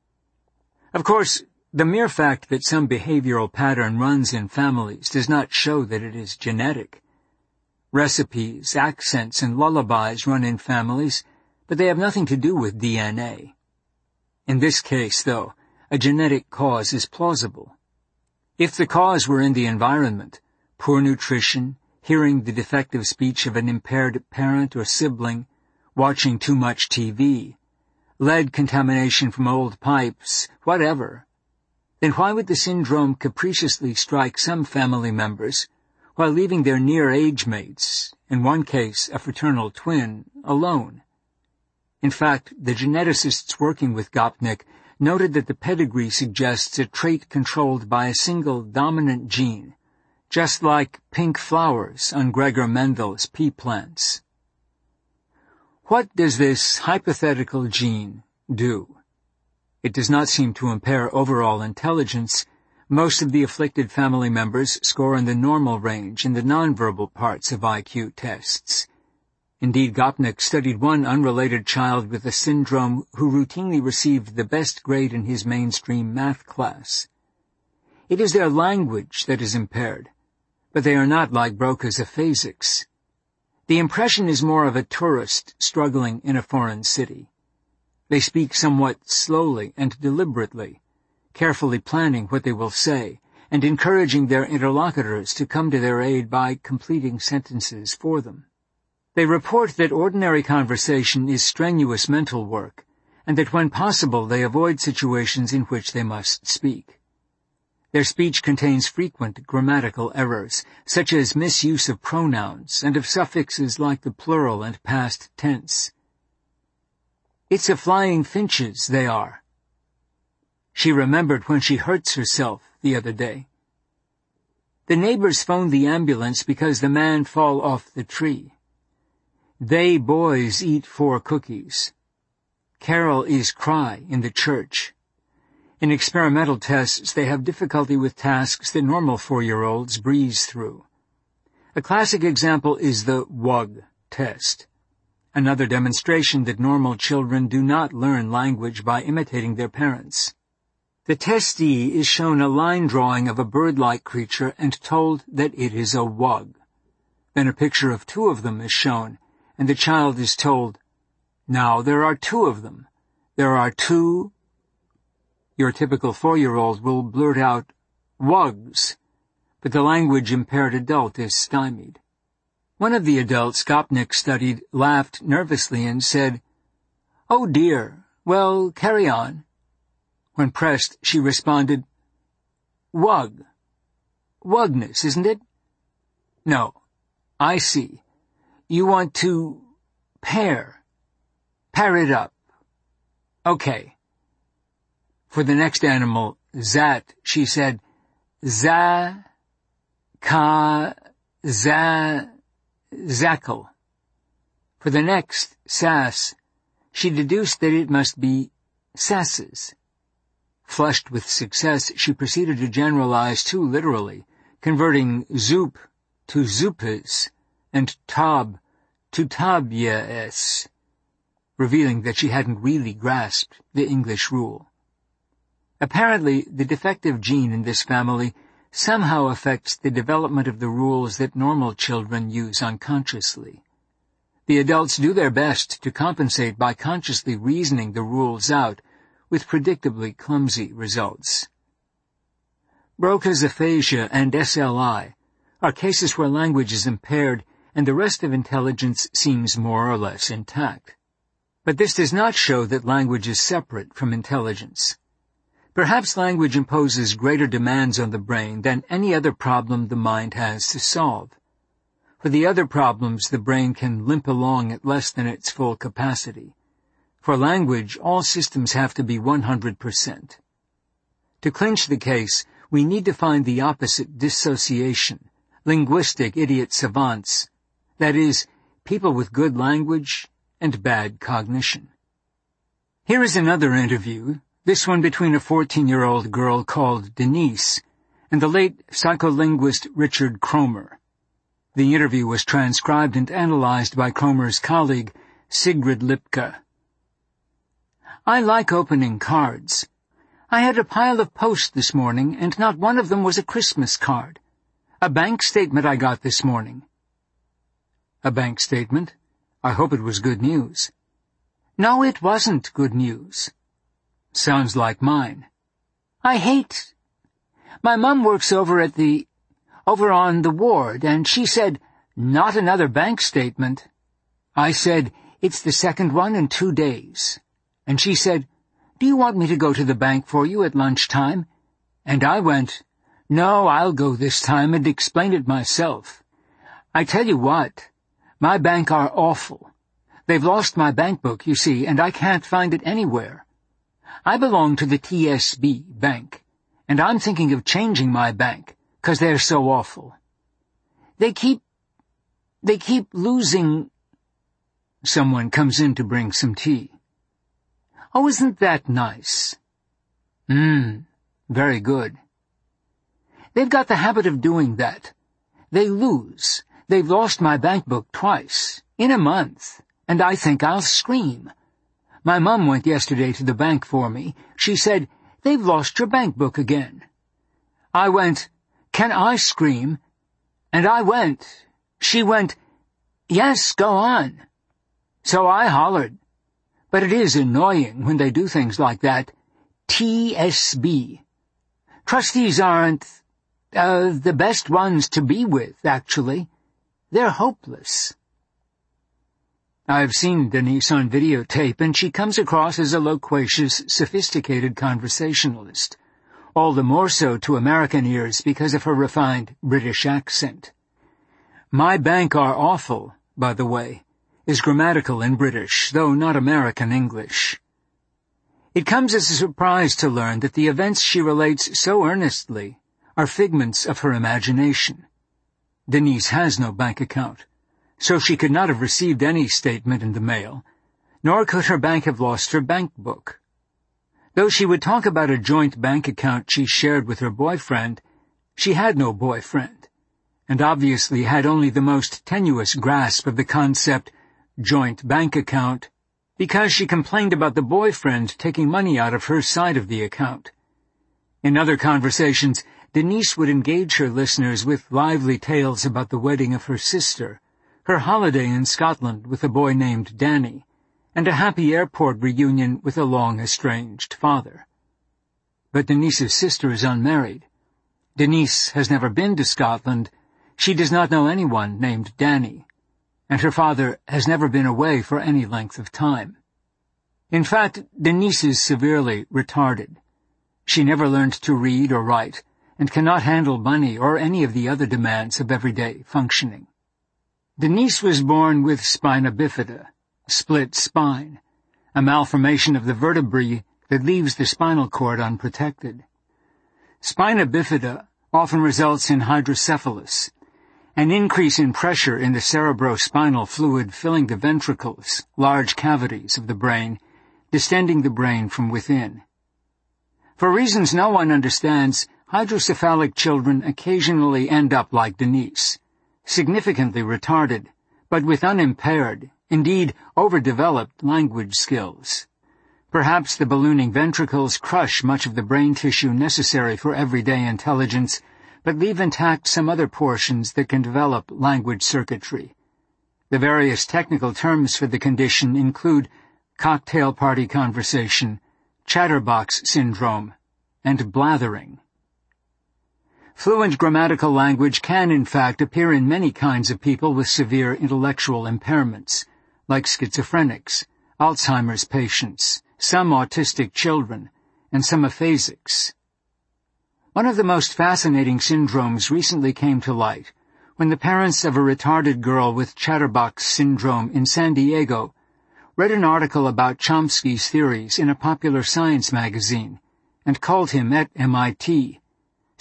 Of course, the mere fact that some behavioral pattern runs in families does not show that it is genetic. Recipes, accents, and lullabies run in families, but they have nothing to do with DNA. In this case, though, a genetic cause is plausible. If the cause were in the environment, poor nutrition, hearing the defective speech of an impaired parent or sibling, watching too much TV, lead contamination from old pipes, whatever, then why would the syndrome capriciously strike some family members while leaving their near age mates, in one case a fraternal twin, alone? In fact, the geneticists working with Gopnik noted that the pedigree suggests a trait controlled by a single dominant gene, just like pink flowers on Gregor Mendel's pea plants. What does this hypothetical gene do? It does not seem to impair overall intelligence. Most of the afflicted family members score in the normal range in the nonverbal parts of IQ tests. Indeed, Gopnik studied one unrelated child with the syndrome who routinely received the best grade in his mainstream math class. It is their language that is impaired, but they are not like Broca's aphasics. The impression is more of a tourist struggling in a foreign city. They speak somewhat slowly and deliberately, carefully planning what they will say, and encouraging their interlocutors to come to their aid by completing sentences for them. They report that ordinary conversation is strenuous mental work, and that when possible they avoid situations in which they must speak. Their speech contains frequent grammatical errors, such as misuse of pronouns and of suffixes like the plural and past tense. It's a flying finches, they are. She remembered when she hurts herself the other day. The neighbors phoned the ambulance because the man fall off the tree. They boys eat 4 cookies. Carol is cry in the church. In experimental tests, they have difficulty with tasks that normal 4-year-olds breeze through. A classic example is the WUG test, another demonstration that normal children do not learn language by imitating their parents. The testee is shown a line drawing of a bird-like creature and told that it is a WUG. Then a picture of 2 of them is shown, and the child is told, "Now there are 2 of them. There are 2... Your typical 4-year-old will blurt out, "Wugs," but the language-impaired adult is stymied. One of the adults Gopnik studied laughed nervously and said, "Oh dear, well, carry on." When pressed, she responded, "Wug. Wugness, isn't it?" "No. I see. You want to pair it up. Okay." For the next animal, Zat, she said, "Za, ka, za, zackle." For the next, Sass, she deduced that it must be sasses. Flushed with success, she proceeded to generalize too literally, converting zoop to zoopes and tab to tabyes, revealing that she hadn't really grasped the English rule. Apparently, the defective gene in this family somehow affects the development of the rules that normal children use unconsciously. The adults do their best to compensate by consciously reasoning the rules out, with predictably clumsy results. Broca's aphasia and SLI are cases where language is impaired and the rest of intelligence seems more or less intact. But this does not show that language is separate from intelligence. Perhaps language imposes greater demands on the brain than any other problem the mind has to solve. For the other problems, the brain can limp along at less than its full capacity. For language, all systems have to be 100%. To clinch the case, we need to find the opposite dissociation, linguistic idiot savants, that is, people with good language and bad cognition. Here is another interview, this one between a 14-year-old girl called Denise and the late psycholinguist Richard Kromer. The interview was transcribed and analyzed by Kromer's colleague, Sigrid Lipka. I like opening cards. I had a pile of post this morning, and not one of them was a Christmas card. A bank statement I got this morning. A bank statement? I hope it was good news. No, it wasn't good news. Sounds like mine. I hate... My mum works over on the ward, and she said, not another bank statement. I said, it's the second one in 2 days. And she said, do you want me to go to the bank for you at lunchtime? And I went, no, I'll go this time and explain it myself. I tell you what, my bank are awful. They've lost my bank book, you see, and I can't find it anywhere. I belong to the TSB bank, and I'm thinking of changing my bank, 'cause they're so awful. They keep losing... Someone comes in to bring some tea. Oh, isn't that nice? Very good. They've got the habit of doing that. They lose. They've lost my bank book twice, in a month, and I think I'll scream. My mum went yesterday to the bank for me. She said, they've lost your bank book again. I went, can I scream? And she went, yes, go on. So I hollered. But it is annoying when they do things like that. TSB. Trustees aren't, the best ones to be with, actually. They're hopeless. I've seen Denise on videotape, and she comes across as a loquacious, sophisticated conversationalist, all the more so to American ears because of her refined British accent. My bank are awful, by the way, is grammatical in British, though not American English. It comes as a surprise to learn that the events she relates so earnestly are figments of her imagination. Denise has no bank account, so she could not have received any statement in the mail, nor could her bank have lost her bank book. Though she would talk about a joint bank account she shared with her boyfriend, she had no boyfriend, and obviously had only the most tenuous grasp of the concept joint bank account, because she complained about the boyfriend taking money out of her side of the account. In other conversations, Denise would engage her listeners with lively tales about the wedding of her sister, her holiday in Scotland with a boy named Danny, and a happy airport reunion with a long-estranged father. But Denise's sister is unmarried. Denise has never been to Scotland. She does not know anyone named Danny, and her father has never been away for any length of time. In fact, Denise is severely retarded. She never learned to read or write, and cannot handle money or any of the other demands of everyday functioning. Denise was born with spina bifida, split spine, a malformation of the vertebrae that leaves the spinal cord unprotected. Spina bifida often results in hydrocephalus, an increase in pressure in the cerebrospinal fluid filling the ventricles, large cavities of the brain, distending the brain from within. For reasons no one understands, hydrocephalic children occasionally end up like Denise, significantly retarded, but with unimpaired, indeed overdeveloped language skills. Perhaps the ballooning ventricles crush much of the brain tissue necessary for everyday intelligence, but leave intact some other portions that can develop language circuitry. The various technical terms for the condition include cocktail party conversation, chatterbox syndrome, and blathering. Fluent grammatical language can, in fact, appear in many kinds of people with severe intellectual impairments, like schizophrenics, Alzheimer's patients, some autistic children, and some aphasics. One of the most fascinating syndromes recently came to light when the parents of a retarded girl with chatterbox syndrome in San Diego read an article about Chomsky's theories in a popular science magazine and called him at MIT,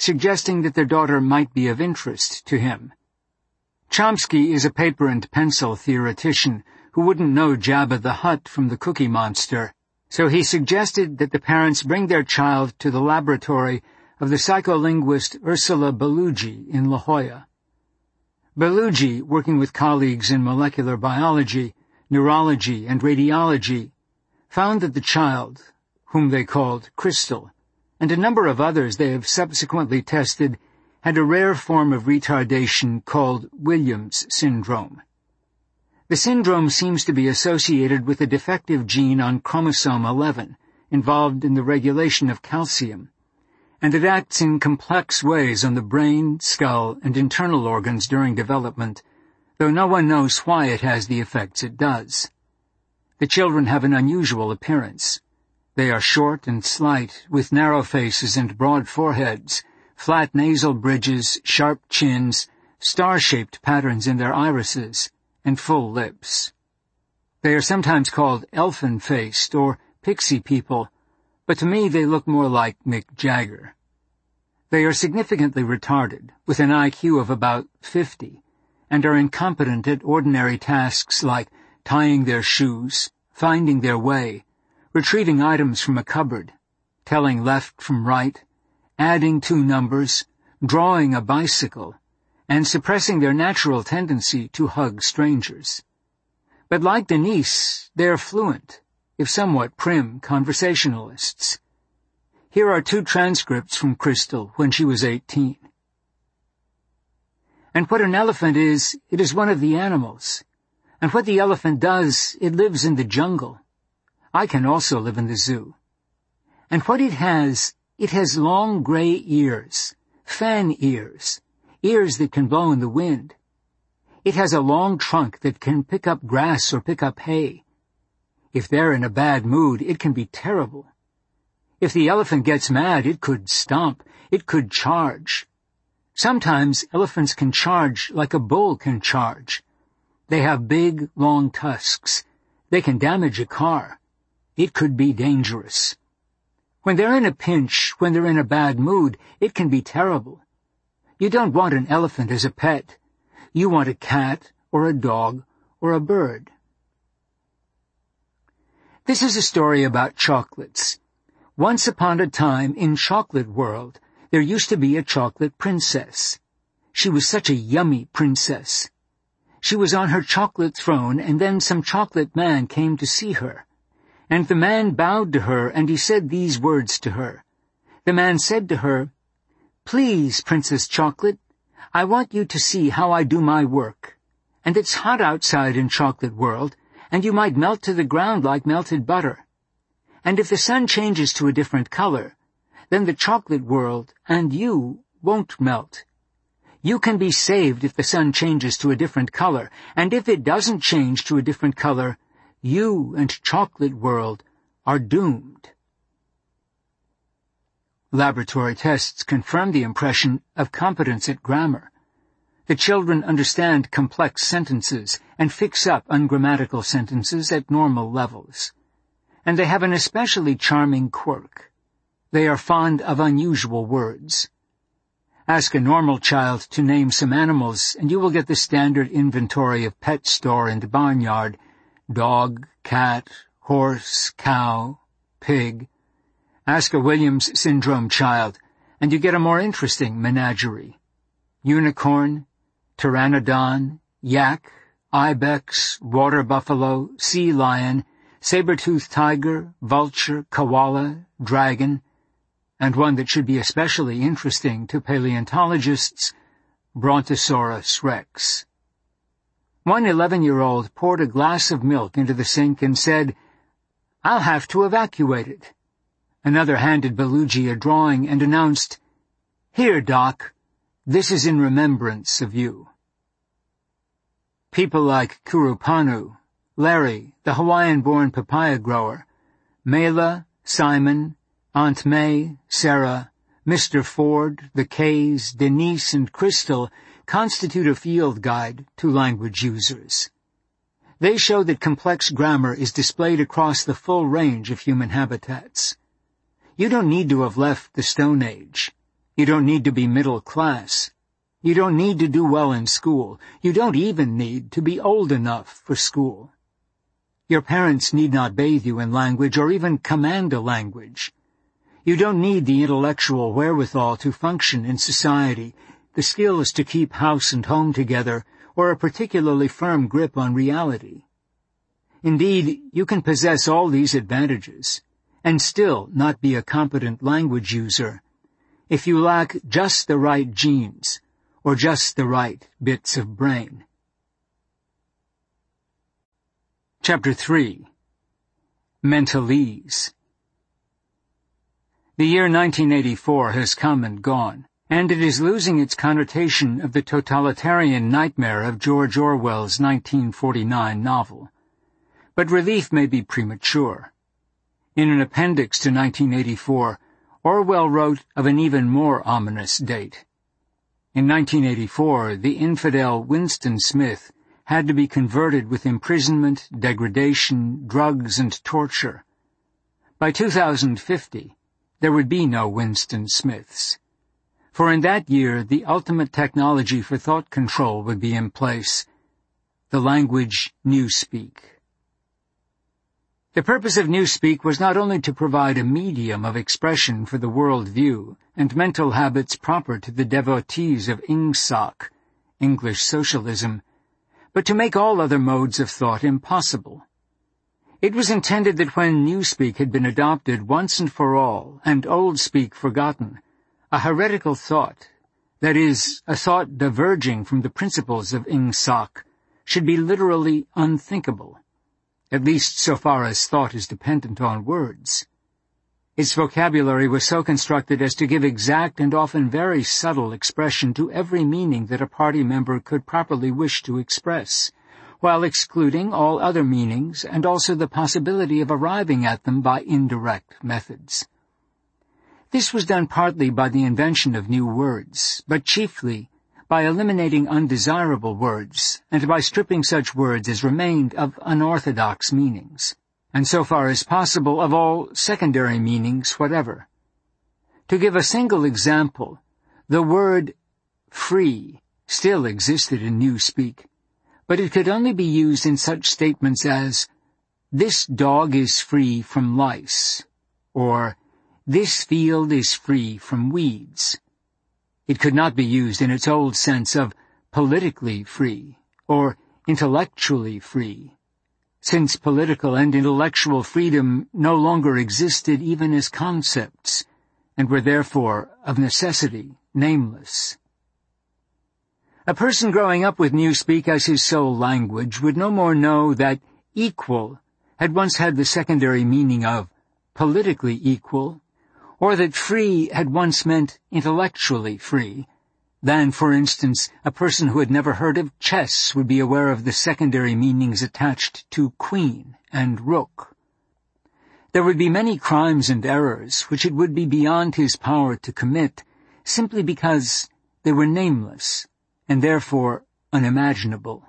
suggesting that their daughter might be of interest to him. Chomsky is a paper and pencil theoretician who wouldn't know Jabba the Hutt from the Cookie Monster, so he suggested that the parents bring their child to the laboratory of the psycholinguist Ursula Bellugi in La Jolla. Bellugi, working with colleagues in molecular biology, neurology, and radiology, found that the child, whom they called Crystal, and a number of others they have subsequently tested, had a rare form of retardation called Williams syndrome. The syndrome seems to be associated with a defective gene on chromosome 11, involved in the regulation of calcium, and it acts in complex ways on the brain, skull, and internal organs during development, though no one knows why it has the effects it does. The children have an unusual appearance. They are short and slight, with narrow faces and broad foreheads, flat nasal bridges, sharp chins, star-shaped patterns in their irises, and full lips. They are sometimes called elfin-faced or pixie people, but to me they look more like Mick Jagger. They are significantly retarded, with an IQ of about 50, and are incompetent at ordinary tasks like tying their shoes, finding their way, retrieving items from a cupboard, telling left from right, adding two numbers, drawing a bicycle, and suppressing their natural tendency to hug strangers. But like Denise, they are fluent, if somewhat prim, conversationalists. Here are two transcripts from Crystal when she was 18. And what an elephant is, it is one of the animals. And what the elephant does, it lives in the jungle. I can also live in the zoo. And what it has long gray ears, fan ears, ears that can blow in the wind. It has a long trunk that can pick up grass or pick up hay. If they're in a bad mood, it can be terrible. If the elephant gets mad, it could stomp, it could charge. Sometimes elephants can charge like a bull can charge. They have big, long tusks. They can damage a car. It could be dangerous. When they're in a pinch, when they're in a bad mood, it can be terrible. You don't want an elephant as a pet. You want a cat, or a dog, or a bird. This is a story about chocolates. Once upon a time, in Chocolate World, there used to be a chocolate princess. She was such a yummy princess. She was on her chocolate throne, and then some chocolate man came to see her. And the man bowed to her, and he said these words to her. The man said to her, "Please, Princess Chocolate, I want you to see how I do my work. And it's hot outside in Chocolate World, and you might melt to the ground like melted butter. And if the sun changes to a different color, then the Chocolate World and you won't melt. You can be saved if the sun changes to a different color, and if it doesn't change to a different color, you and Chocolate World are doomed." Laboratory tests confirm the impression of competence at grammar. The children understand complex sentences and fix up ungrammatical sentences at normal levels. And they have an especially charming quirk. They are fond of unusual words. Ask a normal child to name some animals, and you will get the standard inventory of pet store and barnyard: dog, cat, horse, cow, pig. Ask a Williams syndrome child, and you get a more interesting menagerie: unicorn, pteranodon, yak, ibex, water buffalo, sea lion, saber-toothed tiger, vulture, koala, dragon, and one that should be especially interesting to paleontologists, Brontosaurus rex. One 11-year-old poured a glass of milk into the sink and said, "I'll have to evacuate it." Another handed Bellugi a drawing and announced, "Here, Doc, this is in remembrance of you." People like Kurupanu, Larry, the Hawaiian-born papaya grower, Mela, Simon, Aunt May, Sarah, Mr. Ford, the Kays, Denise, and Crystal constitute a field guide to language users. They show that complex grammar is displayed across the full range of human habitats. You don't need to have left the Stone Age. You don't need to be middle class. You don't need to do well in school. You don't even need to be old enough for school. Your parents need not bathe you in language or even command a language. You don't need the intellectual wherewithal to function in society, the skills to keep house and home together, or a particularly firm grip on reality. Indeed, you can possess all these advantages and still not be a competent language user if you lack just the right genes or just the right bits of brain. Chapter 3. Mentalese. The year 1984 has come and gone, and it is losing its connotation of the totalitarian nightmare of George Orwell's 1949 novel. But relief may be premature. In an appendix to 1984, Orwell wrote of an even more ominous date. In 1984, the infidel Winston Smith had to be converted with imprisonment, degradation, drugs, and torture. By 2050, there would be no Winston Smiths. For in that year, the ultimate technology for thought control would be in place, the language Newspeak. The purpose of Newspeak was not only to provide a medium of expression for the world view and mental habits proper to the devotees of Ingsoc, English socialism, but to make all other modes of thought impossible. It was intended that when Newspeak had been adopted once and for all, and Old Speak forgotten, a heretical thought, that is, a thought diverging from the principles of Ingsoc, should be literally unthinkable, at least so far as thought is dependent on words. Its vocabulary was so constructed as to give exact and often very subtle expression to every meaning that a party member could properly wish to express, while excluding all other meanings and also the possibility of arriving at them by indirect methods. This was done partly by the invention of new words, but chiefly by eliminating undesirable words and by stripping such words as remained of unorthodox meanings, and so far as possible of all secondary meanings whatever. To give a single example, the word free still existed in Newspeak, but it could only be used in such statements as, "This dog is free from lice," or "This field is free from weeds." It could not be used in its old sense of politically free or intellectually free, since political and intellectual freedom no longer existed even as concepts, and were therefore, of necessity, nameless. A person growing up with Newspeak as his sole language would no more know that equal had once had the secondary meaning of politically equal, or that free had once meant intellectually free, than, for instance, a person who had never heard of chess would be aware of the secondary meanings attached to queen and rook. There would be many crimes and errors which it would be beyond his power to commit, simply because they were nameless, and therefore unimaginable.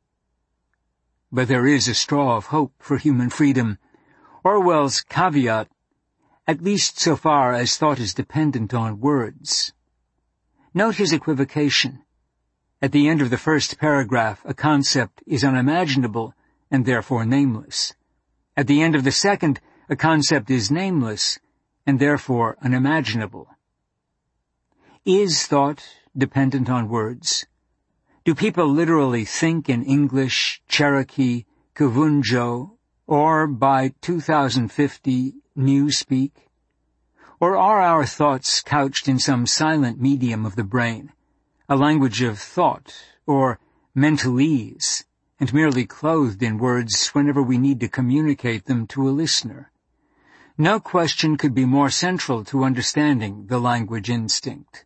But there is a straw of hope for human freedom. Orwell's caveat, at least so far as thought is dependent on words. Note his equivocation. At the end of the first paragraph, a concept is unimaginable and therefore nameless. At the end of the second, a concept is nameless and therefore unimaginable. Is thought dependent on words? Do people literally think in English, Cherokee, Kuvunjo, or by 2050, Newspeak? Or are our thoughts couched in some silent medium of the brain, a language of thought, or mentalese, and merely clothed in words whenever we need to communicate them to a listener? No question could be more central to understanding the language instinct.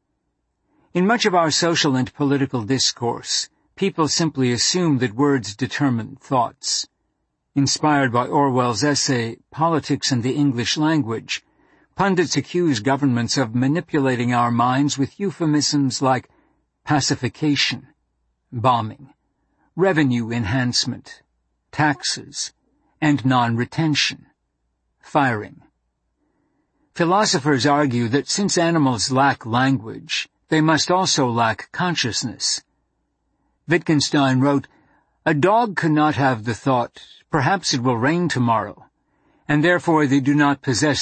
In much of our social and political discourse, people simply assume that words determine thoughts. Inspired by Orwell's essay, Politics and the English Language, pundits accuse governments of manipulating our minds with euphemisms like pacification, bombing, revenue enhancement, taxes, and non-retention, firing. Philosophers argue that since animals lack language, they must also lack consciousness. Wittgenstein wrote, "A dog could not have the thought, perhaps it will rain tomorrow, and therefore they do not possess